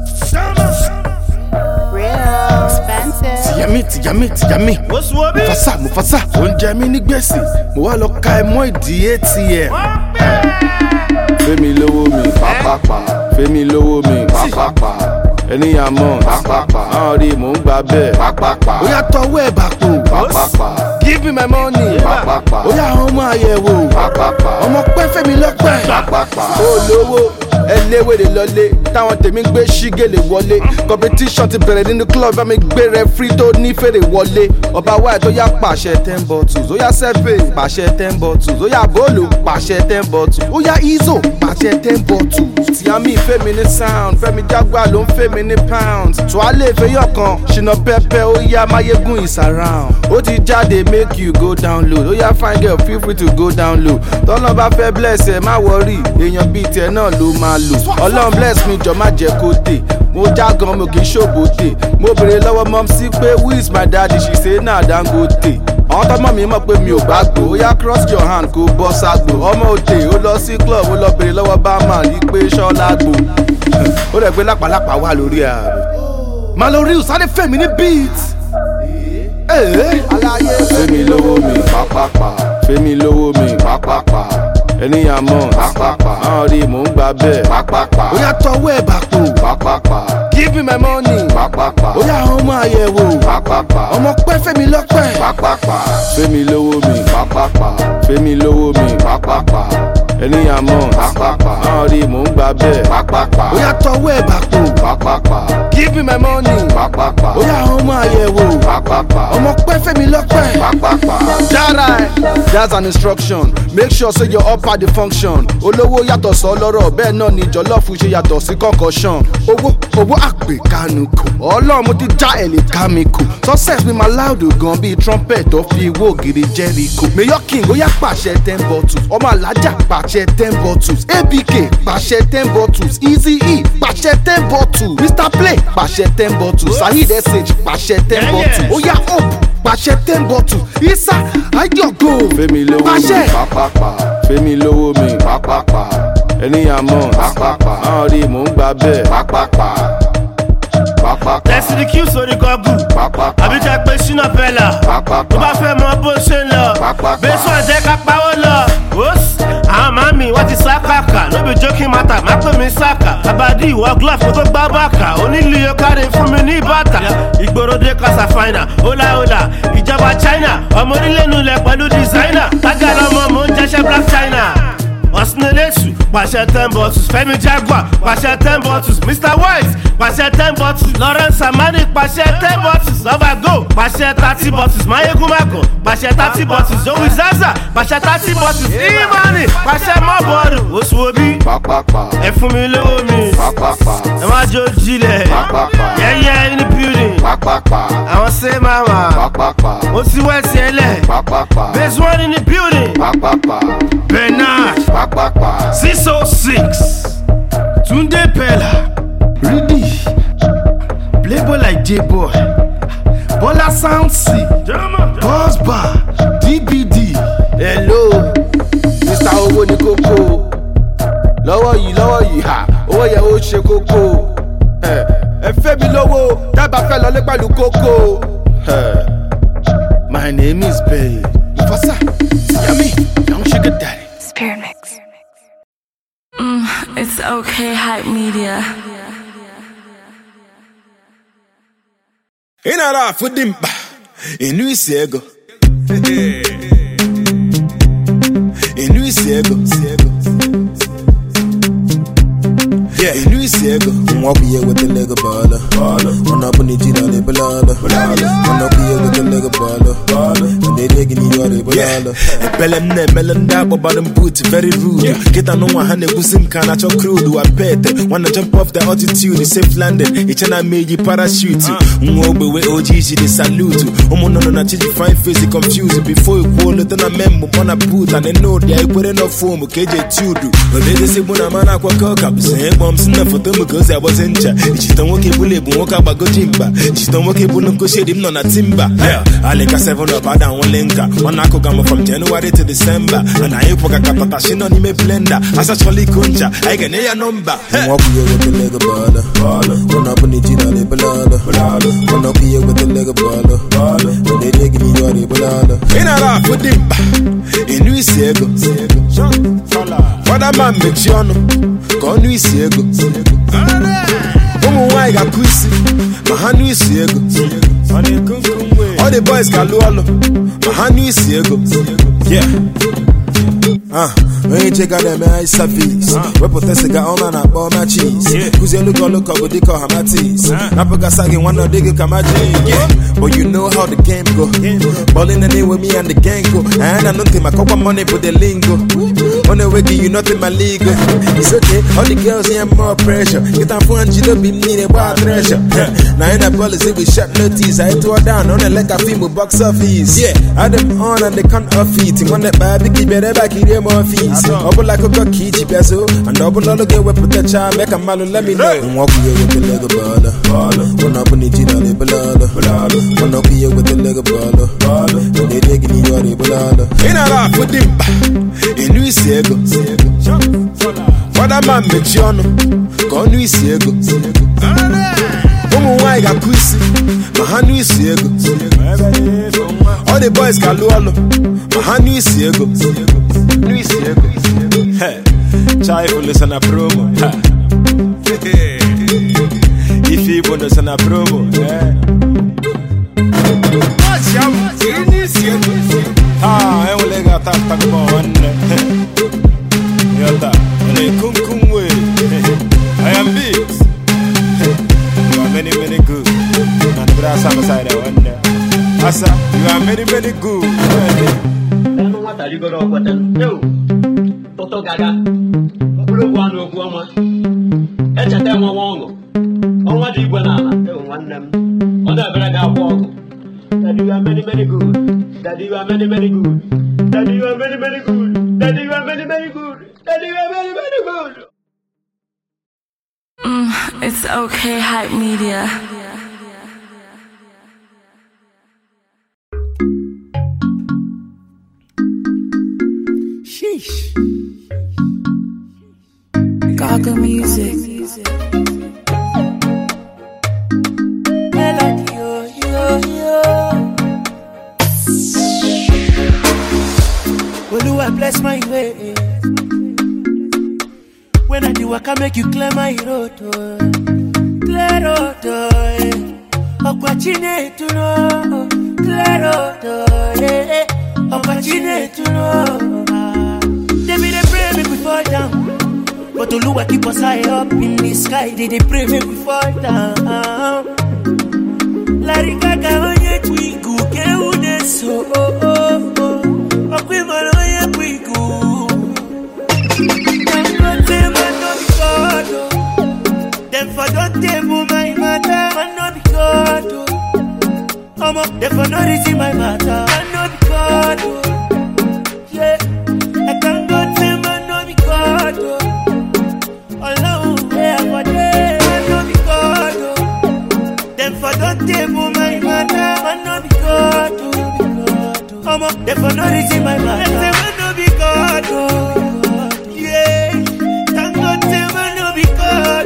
Real expensive. Tìyàmí. Mufasa. Oúnjẹ mi ní gbèsè. Mo wá lọ ka ẹ mọ́ ìdí ATM. Fẹ́mi lówó mi, pàápàá. Fẹ́mi lówó mi, pàápàá. Ẹni àmọ́, pàápàá. Àwọn rí mò ń gbà bẹ́ẹ̀, pàápàá. Ó yá tọwọ́ ẹ̀ bàpò, pàápàá. Give me my money, pàápàá. Ó yá ọmọ àyẹ̀wò, pàápàá. Ọmọ pẹ́ Fẹ́mi lọ́pẹ́, pàápàá. Olówó ẹlẹ́wẹ̀rẹ̀ lọlé táwọn tèmi ń gbé ṣígèlè wọlé competition ti bẹ̀rẹ̀ nínú club bá mi gbé referee tó ní fèrè wọlé ọba wáyé tó yá pàṣẹ 10 bottles ó yá sẹ́fẹ̀ pàṣẹ 10 bottles ó yá bọ́ọ̀lù pàṣẹ 10 bottles ó yá izo pàṣẹ 10 bottles Tìyàmí fẹ́mi ní sound Fẹ́mi Jaguar ló ń fẹ́mi ní pounds Tuale fẹ́yọ̀ kan ṣìnà pẹ́pẹ́ ó yá Máyégún is around ó ti jáde make you go download ó yá fine girl feel free to go download tọ́lọ́ bá fẹ́ bless ẹ má worry èèyàn bíi tiẹ̀ náà ló máa lò ọlọ́run bless me jọ má jẹ́ kó tè mo já gan mo kì í ṣòbòtè mo béèrè lọ́wọ́ mom sí pé who is my daddy she say na Dangote àwọn tọ́mọ mi mọ̀ pé mi ò gbàgbọ́ ó yá cross your hand kó bọ́ ságbó ọmọ òde ó lọ sí club ó lọ béèrè lọ́wọ́ barman rí pé ṣọ́lá gbò ó rẹ̀ pé lápàlápà wà lórí ààrẹ Mallory sáré fẹ̀mí ní beat Fẹ́mi lówó mi pàápàá Fẹ́mi lówó mi pàápàá ẹni àmọ́ pàápàá àwọn rí mò ń gbà bẹ́ẹ̀ pàápàá ó yá tọwọ́ ẹ̀ bàpò pàápàá give me my money pàápàá ó yá ọmọ àyẹ̀wò pàápàá ọmọ pẹ́ Fẹ́mi lọ́pẹ́ pàápàá Fẹ́mi lówó mi pàápàá Fẹ́mi lówó mi pàápàá ẹni àmọ́ pàápàá àwọn rí mò ń gbà bẹ́ẹ̀ pàápàá ó yá tọwọ́ ẹ̀ bàpò pàápàá give me my money pàápàá ó yá ọmọ àyẹ̀wò pàápàá ọmọ pẹ́ Fẹ́mi lọ́pẹ́ pàápàá. That's an instruction make sure say you're up at the function olówó yàtọ̀ sọ lọ́rọ̀ bẹ́ẹ̀ náà ni jọlọ́ọ̀fù ṣe yàtọ̀ sí concussion owó àpè kánukò ọlọ́run mo ti já ẹ̀ lè ká mi kù success mi máa láòdù gan bíi trumpet tó fi wó ògiri Jericho mayor king ó yá pàṣẹ 10 bottles ọmọ alájà pàṣẹ 10 bottles abk pàṣẹ 10 bottles easy e pàṣẹ 10 bottles mr play pàṣẹ 10 bottles saheed sh pàṣẹ 10 bottles ó yá hope pàṣẹ 10 bottle isa ayọ̀gò fẹ́mi lówó mi pàápàá fẹ́mi lówó mi pàápàá ènìyàn mọ̀ pàápàá àwọn rí mò ń gbà bẹ́ẹ̀ pàápàá. Tẹ̀sí ni kí o sórí gọ́gù àbí ká pé ṣínà pẹ́lá tó bá fẹ́ mọ bó ṣe ń lọ bẹ́sọ̀ ẹ̀jẹ̀ ká pawó lọ. Àwọn màmí wọ́n ti sá kàkà lóbi jókè mata má pè mí sáka àbádí ìwọ glove kó tó gbá bàkà onílù yóò kárí fún mi ní bàtà. Ìgboro dé kásá fáínà ọ̀là ìjọba China ọmọ orílẹ̀ nulẹ̀ pẹ̀lú designer tágà lọ́mọ mò ń jẹ́ṣẹ́ Black China. Osnelesu, pàṣẹ 10 bottles, Fẹ́mi Jaguar, pàṣẹ 10 bottles, Mr. Wise, pàṣẹ 10 bottles, Lawrence Amani, pàṣẹ 10 bottles, Lova Go, pàṣẹ 30 bottles, Mayegun Mago, pàṣẹ 30 bottles, Joey Zaza, pàṣẹ 30 bottles, Imani, pàṣẹ Mọ́bọ̀rù, Oṣuobi, ẹ fún mi lówó mi, ẹ má jó jílẹ̀, yẹ́yẹ́ in the building, àwọn ṣe mama, mo ti wẹ̀ sí ẹlẹ̀, base one in the building, Bernard. 606 Tunde Pella Reedy Playboy like J-Boy Bola Sound C Boss Bar DBD. Hello Mr. Owó ní kókó lọ́wọ́ yìí ha owó yẹ ó ṣe kókó ẹ fẹ́ mi lówó dábàá fẹ́ lọlé pẹ̀lú kókó. My name is Bey Mufasa Yami Young Sugar Daddy. Spirit Mix. It's okay, hype media. Inara fudimba inu isego inu isego yeah inu isego walk here with the leg of baller on up on the jina le balala on up here with the leg of baller and they digging you are balala belem ne melanda bottom boot very rude get no one hand busim kana cho crude wa pete wanna jump off the altitude safe landing each and I made you parachute ngogbe we OGG they salute no na chiji fine face confused before you call it na memo on boot and they know they put enough form KJ tudu but they say muna mana kwa koka say sina foto because I was in cha. She don't walk able to walk about go timba. She don't walk able to go shade him on a timba. Yeah, I like a 7 up and down one linker. One I could come from January to December. And I hope I got a passion on him blender. As a Charlie Kuncha, I can hear a number. Walk here with the leg of baller. One up on the Gina de Balala. One up here with the leg of baller. When they dig me, you're the Balala. In a laugh with him. In New Sego. Father man, make sure no. New Sego. Why got Quissy? Mahanu Sego. All the boys got Lualo. Mahanu Sego. Yeah. When you check out them ice service, we protest got on and up all my cheese. Cause you look up with the call Hamatis. Napaga sagging one of the Kamaji. Yeah. But you know how the game go. Ballin' the name with me and the gang go. And I don't think my copper money for the lingo. On the way, you nothing my league. It's okay, all the girls here more pressure. Get on phone, you don't be needed wild treasure. Now in a policy we shot notice. I tore down on a like a film with box office. Yeah, I them on and they can't off it. When that baby keep it back, he more fees. Double like a cocky peso. And double all the girl with the child, make a malo, let me know. Walk here with the leg of baller. One up on the Gina de Balala. One up here with the leg of baller. When they digging you are the Balala. In a laugh with him. In New Sego. Father man, make sure no. Go New Sego. Why got Quissy? Mahanu Sego. All the boys got Lualo. Mahanu Sego. New Sego. Hey, try to listen a promo. If you want to listen a promo. What's your New Sego? I only got to talk about one. Yata, way. I am big. You are many good. And the grass on the side of one. Asa, you are many good. What are you going to put in? No. Toto Gaga. Blue one of woman. It's a demo wongo. Oh, what do you want? No one them. On the Braga wongo. That you are many good. That you are many good. That you are many good. That you are many good. That you are very good. It's okay, hype media. Baga music. Melody, yo. Oluwa bless my way. When I do work, I make you clear my road. Clear road, Okwachine to know. Clear road, Okwachine to know. They be the pray make we fall down, but Oluwa keep us high up in the sky. They pray make we fall down. Larika ka onye twigu ke uneso. Okwi mara onye twigu. Them for don't table my matter, man no be God. Them for no reason my matter, man no be God. Yeah, I can't go say man no be God. Alone, yeah, for them, man no be God. Them for don't table my matter, man no be God. Them for no reason my matter, man no be God. Yeah, thank God say man no be God.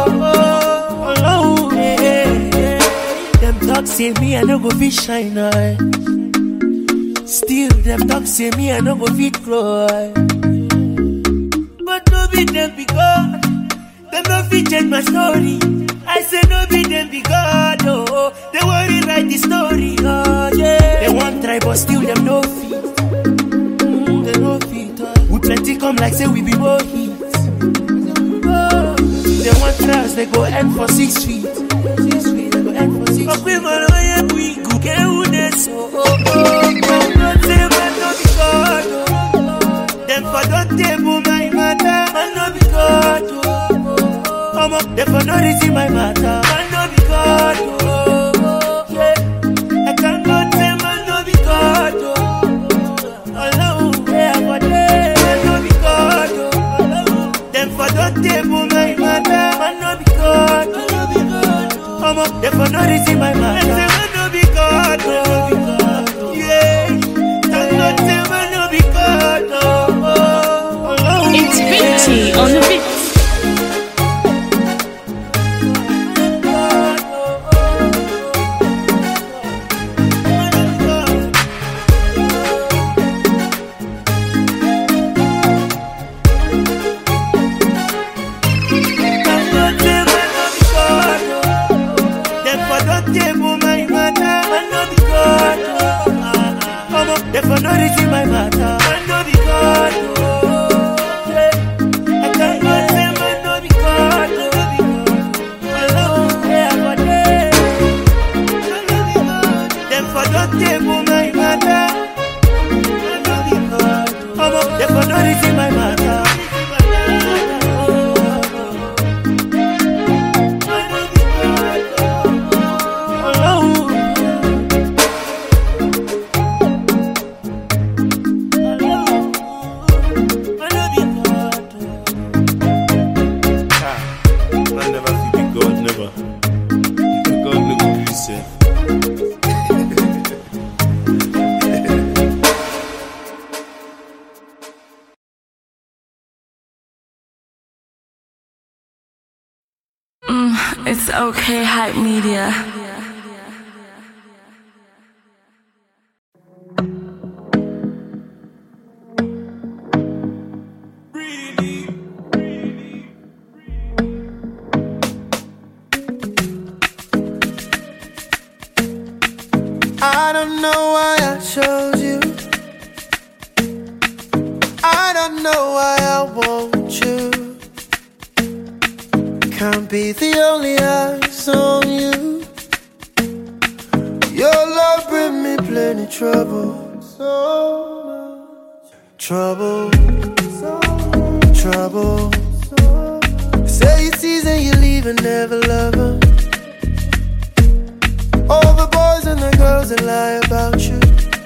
Them talk say me I no go fit shine eye. Still them talk say me I no go fit cry. But no be them be God. Them no fit change my story. I say no be them be God. Oh, they worry write the story. Oh yeah. They want try but still them no fit. They no fit. We plenty come like say we be more hits. Oh, they want trials they go end for 6 feet. 6 feet they go end for 6 feet. Okay man, we go get uneso. Don't say man no be God. Them for don't table my matter, man no be God. Them for no reason my matter, man no be God. Yeah, I can't go say man no be God. Alone, yeah, for them, man no be God. Them for don't table my matter, man no be God. Them for no reason my matter, man no be God. Yeah, can't go say man no be God. It's Vinci on the beat. For no reason my matter, man no be God. Yeah, I can't go say man no be God. Alone, yeah, for them for don't table my matter, man no be God. Them for no reason my matter. It's okay, hype media. I don't know why I chose you. I don't know why I want you. Can't be the only eyes on you. Your love bring me plenty trouble. So much trouble. Trouble. Say it's easy and you leave and never love her. All the boys and the girls that lie about you,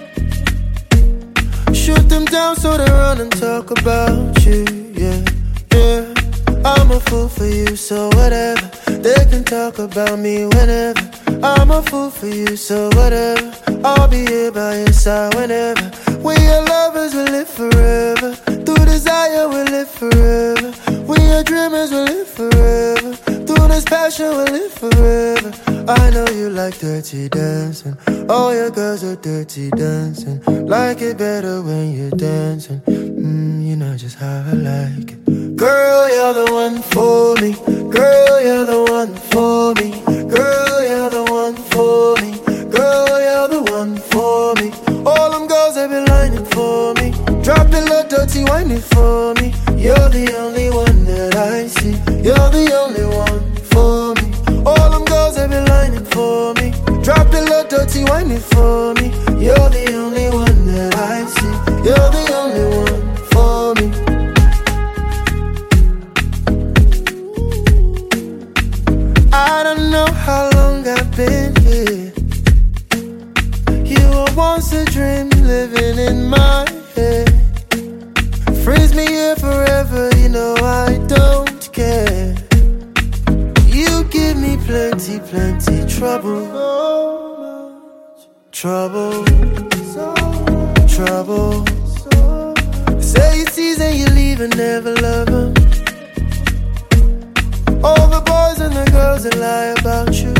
shoot them down so they run and talk about you. Yeah, yeah. I'm a fool for you, so whatever. They can talk about me whenever. I'm a fool for you, so whatever. I'll be here by your side whenever. We are lovers, we live forever. Through desire, we live forever. We are dreamers, we'll live forever. Through this passion, we'll live forever. I know you like dirty dancing. All your girls are dirty dancing. Like it better when you're dancing. You know just how I like it. Girl, you're the one for me. Girl, you're the one for me. Girl, you're the one for me. Girl, you're the one for me. All them girls have been lining for me. Drop the little dirty whining for me. You're the only one that I see. You're the only one for me. All them girls have been lining for me. Drop the little dirty whining for me. You're the only one that I see. You're the only one for me. I don't know how long I've been here. You were once a dream living in my head. Freeze me here forever, you know I don't care. You give me plenty, plenty trouble. Trouble, trouble. Say you tease and you leave and never love them. All the boys and the girls that lie about you,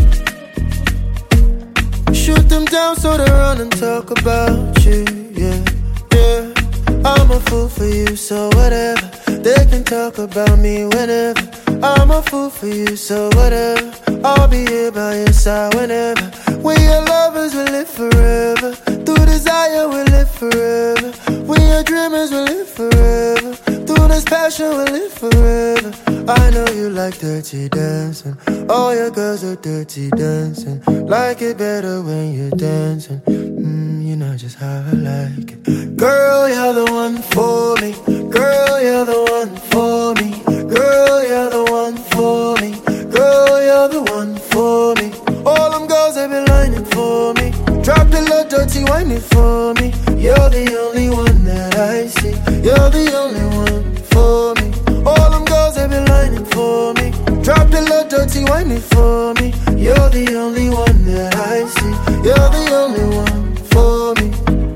shoot them down so they run and talk about you. Yeah, yeah. I'm a fool for you, so whatever. They can talk about me whenever. I'm a fool for you, so whatever. I'll be here by your side whenever. We are lovers, we live forever. Through desire, we live forever. We are dreamers, we live forever. Through this passion, we live forever. I know you like dirty dancing. All your girls are dirty dancing. Like it better when you're dancing. You know just how I like it. Girl, you're the one for me. Girl, you're the one for me. Girl, you're the one for me. Girl, you're the one for me. All them girls have been lining for me. Drop the little dirty whining for me. You're the only one that I see. You're the only one for me. All them girls have been lining for me. Drop the little dirty whining for me. You're the only one that I see. You're the only one for me.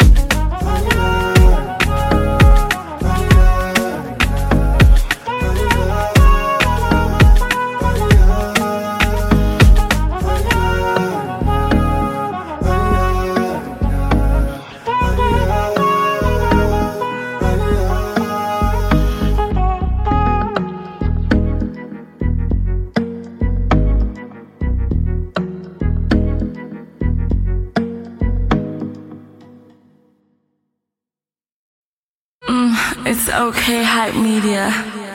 It's okay, hype media.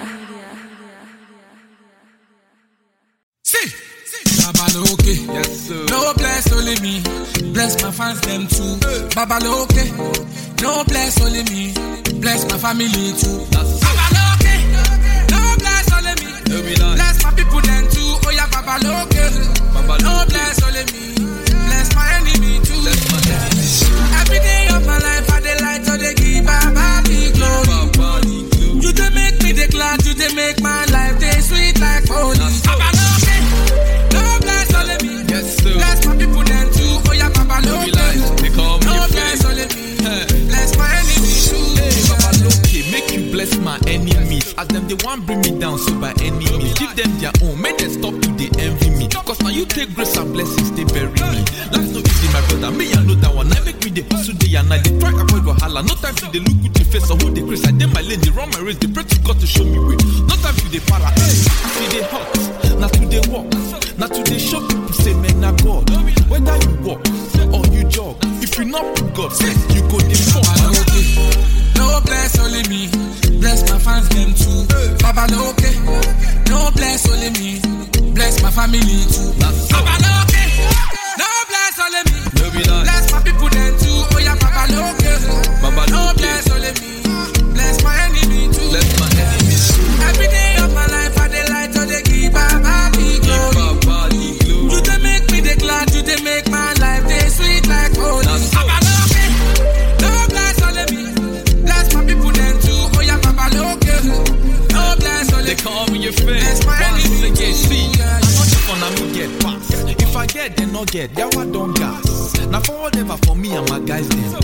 See, Babaloke, yes sir. No bless only me, bless my fans them too. Babaloke, no bless only me, bless my family too. Babaloke, no bless only me, bless my people them too. Oh yeah, Babaloke, no bless only me, bless my enemy too. Every day of my life I dey light so they give Baba the glory. You dey make me dey glad, you dey make my life dey sweet like holy. Babaloke, no bless only me, yes sir. Bless my people them too. Oh yeah, Babaloke, no bless only me, bless my enemies too. Babaloke, make you bless my enemies. As them they want bring me down, so by any means give them their own. Make them stop to they envy me. Cause now you take grace and blessings, they bury me. Life's no easy, my brother. Me I know that one. I make me the hustle day and night. They try avoid wahala. No time to they look with the face or who they grace. I dem my lane, they run my race. They pray to God to show me way. No time to they para. See they hot, not to they walk, not to they show people say men are God. Whether you walk or you jog, if you not put God, you go the fuck. No bless only me, bless my fans them too. Babaloke, no bless only me, bless my family too. Babaloke, no bless only me, bless my people them too. Oh yeah, Babaloke, no bless only me, bless my enemy too. Bless my enemies too. Every day of my life I dey light so they give Baba the glory. You dey make me dey glad, you dey make my life dey sweet like holy. Babaloke, no bless only me, bless my people them too. Oh yeah, Babaloke, no bless only me. They call me your friend. Bless my enemies too. See, I'm not just gonna get past. If I get, then not get. Yeah, I don't gas. Now for whatever for me and my guys then. And if I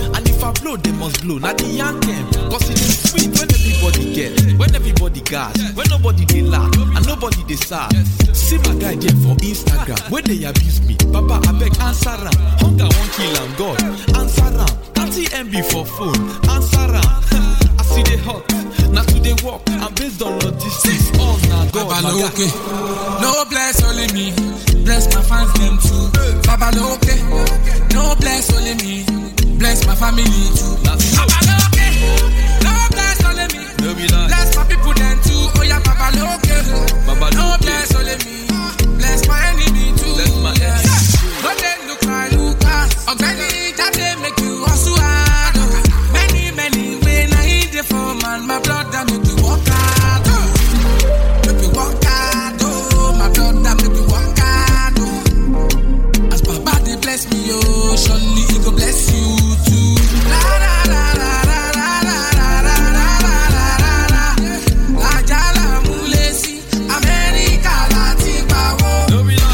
I blow, they must blow. Now the young them, cause it is sweet when everybody get, when everybody gas, when nobody they laugh, and nobody they sad. See my guy there for Instagram, when they abuse me. Papa, I beg, answer am. Hunger won't kill am, God, answer am. 30 MB for phone, answer am. I see they hot, now to they walk, I'm based on logistics. All now God, Baba okay. No bless only me, bless my fans them too. Baba okay. No bless only me, bless my family too. Baba okay. No bless only me, bless my people them too. Oh yeah, Baba okay. No bless only me, bless my enemy too. Bless my enemy. But they look like Lucas, Ogani, that they make you hustle hard. Many when I eat the for man, my brother make you walk hard. Make you walk hard, oh, my brother make you walk hard, oh. As Baba they bless me, oh, surely he go bless you too. La la la la la la la la la la la la. La jala mulesi, America Latin power.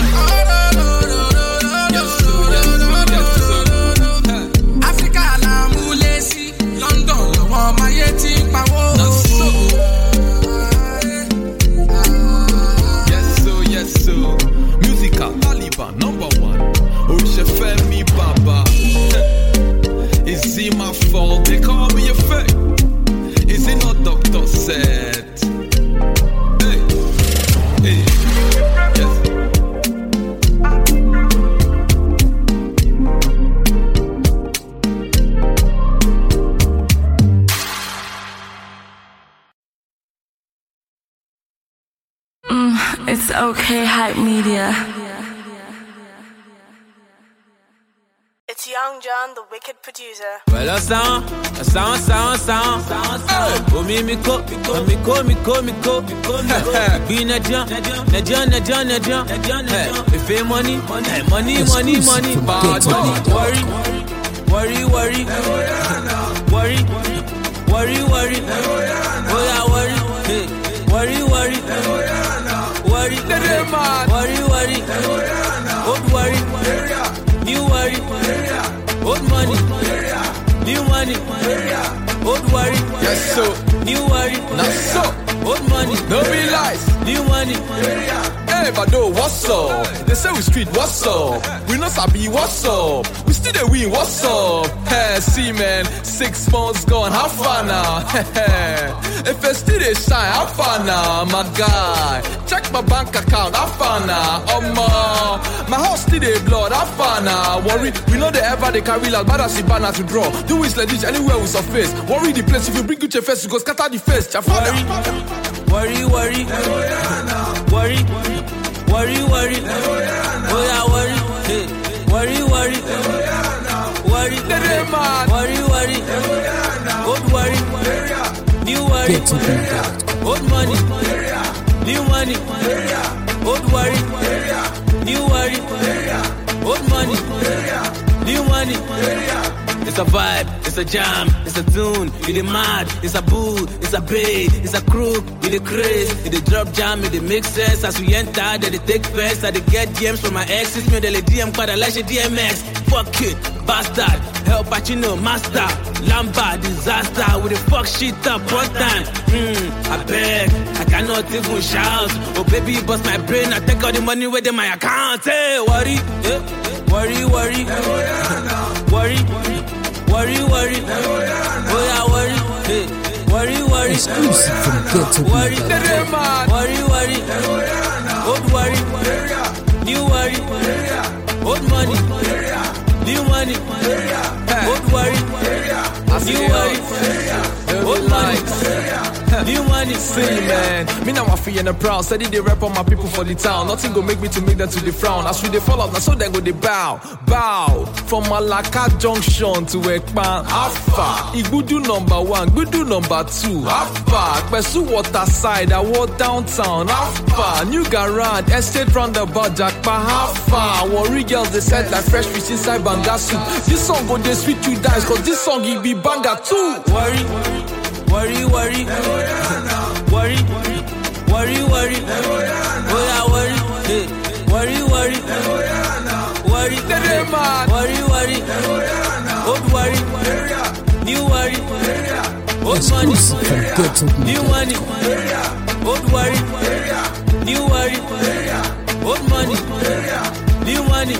Africa la mulesi, London lo wa my yeti power. Yes, so musical Taliban #1. Orisha Femi Baba. Is it my fault? They call me a fake. Is it not doctor said? Hey, yes. It's okay, hype media. It's Young John, the wicked producer. Well, a sound. Oh, me go. Be na jam. If you money. Bad worry. Oh yeah, worry. Hey, worry. Old worry. New worry. Old money. New money. Old worry. Yes, so. New worry. Not so. Old money. No be lies. New money. Hey, Bado, what's up? They say we street, what's up? We not sabi, what's up? We still the win, what's up? Hey, see man, 6 months gone, how far now? If I still they shine, how far now, my guy? Check my bank account, how far now? My house still they blood, how far now? Worry, we know they ever they carry like bad as the banner to draw. Do it like this anywhere we surface. Worry the place, if you bring good your face, you go scatter the face. Worry. Oh yeah, worry. Hey, worry. Old worry. New worry. Old money. New money. Old worry. New worry. Old money. New money. It's a vibe, it's a jam, it's a tune, it is mad, it's a boo, it's a bay, it's a crook, it is craze, it is drop jam, it is make sense. As we enter, they take first, I get DMs from my exes, me they DM quite a like DMX. Fuck it, bastard, help Pacino, master, Lamba, disaster, with the fuck shit up one time. I beg, I cannot even shout. Oh baby, bust my brain, I take all the money within my account. Hey, worry. Oh yeah, worry. Hey, worry. Exclusive from Worry. Old worry. New worry. Old money. New money. Old worry. New worry. Old money. New money. See man, me now I feel and proud. Steady they rap on my people for the town. Nothing go make me to make them to the frown. As we they fall out, now so then go they bow. From Malaka Junction to Ekpan. Alpha, Igudu #1, Gudu #2. Alpha, Pesu Water Side, I walk downtown. Alpha, New Garage, Estate Roundabout, Jackpa. Alpha, Worry girls they said like fresh fish inside Bangasu. This song go they sweet you guys, cause this song it be banger too. Worry. Oh yeah, worry. Hey, worry. Old worry. Exclusive from GetTalk New money, old worry, new worry, old money, new money.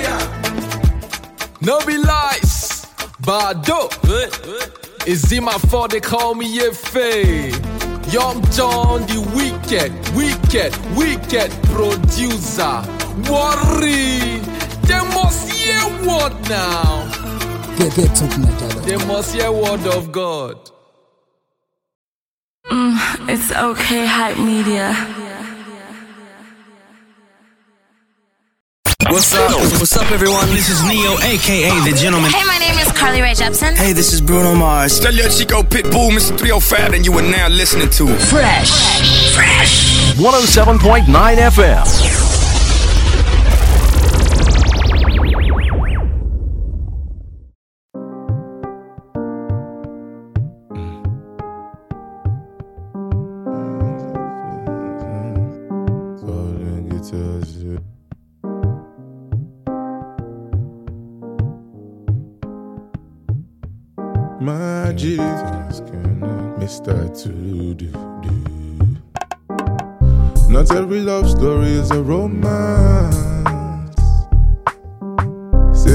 No be lies, Bado. Is it my fault they call me Efe? Young John, the wicked producer. Worry, they must hear word now. They must hear word of God. It's okay, hype media. What's up, everyone? This is Neo, aka The Gentleman. Hey, my name is Carly Rae Jepsen. Hey, this is Bruno Mars. Tell your Chico Pitbull, Mr. 305, and you are now listening to Fresh. 107.9 FM. My Jesus, Mr. To-do-do. Not every love story is a romance.